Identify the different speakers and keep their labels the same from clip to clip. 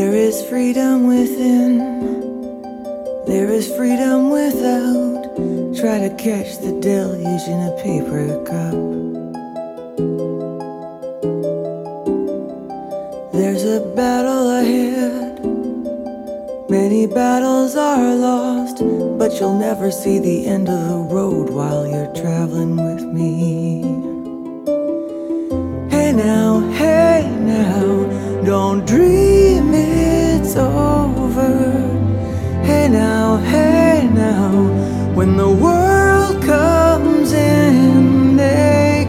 Speaker 1: There is freedom within, there is freedom without. Try to catch the deluge in a paper cup. There's a battle ahead, many battles are lost, but you'll never see the end of the road while you're traveling with me. Hey now, don't dream it's over. Hey now, when the world comes in, they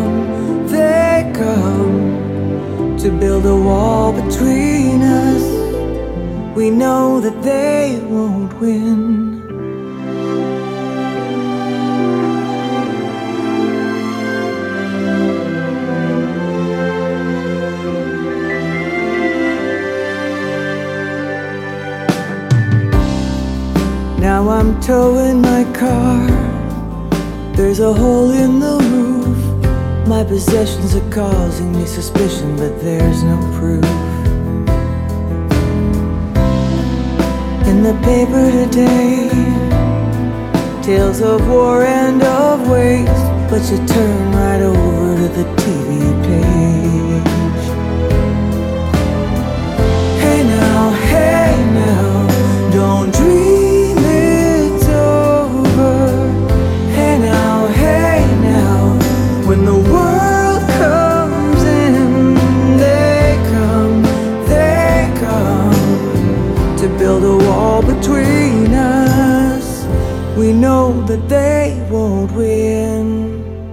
Speaker 1: come to build a wall between us. We know that they won't win. Now I'm towing my car, there's a hole in the roof. My possessions are causing me suspicion, but there's no proof. In the paper today, tales of war and of waste, but you turn right over to the TV page. Hey now, don't dream it's over. Hey now, when the world comes in, they come to build a wall between us. We know that they won't win.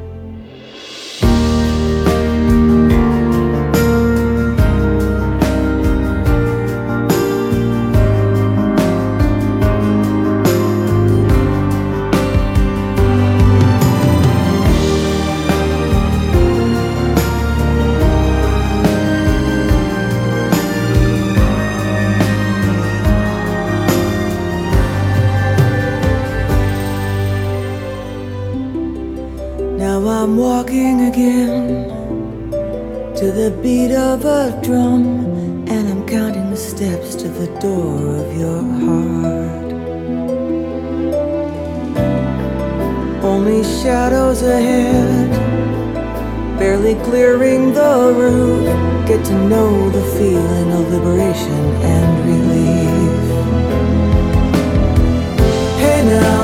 Speaker 1: Now I'm walking again to the beat of a drum, and I'm counting the steps to the door of your heart. Only shadows ahead, barely clearing the roof. Get to know the feeling of liberation and relief. Hey now,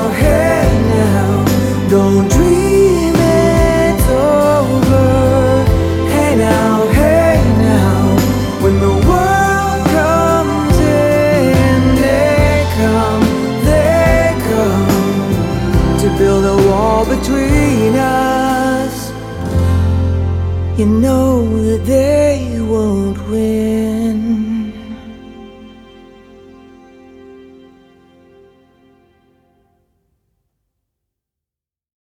Speaker 1: don't dream it's over. Hey now, when the world comes in, they come to build a wall between us. You know that